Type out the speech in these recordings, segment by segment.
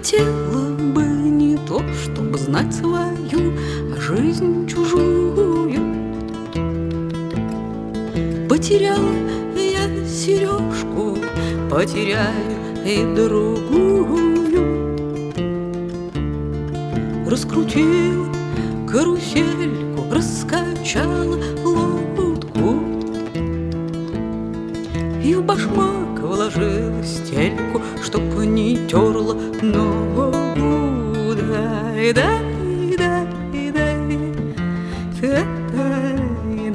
хотела бы не то, чтобы знать свою, а жизнь чужую. Потеряла я сережку, потеряю и другую. Раскрутила карусельку, раскачала лодку и в башмак вложила стельку, чтоб не терла ногу. Дай, дай, дай, дай, дай,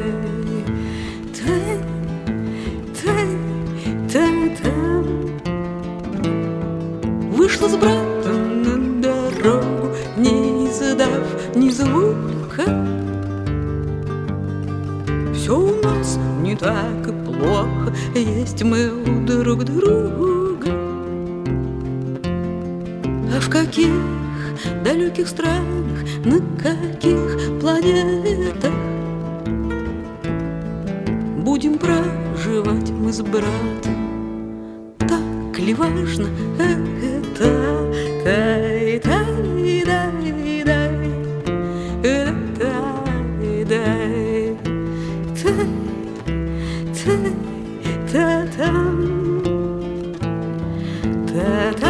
дай, дай. Вышла с братом на дорогу, не издав ни звука. Все у нас не так и плохо, есть мы у друг друга. А в каких далеких странах, на каких планетах будем проживать мы с братом? Так ли важно это? Дай, дай, дай, дай, дай, дай, та-та-та-та.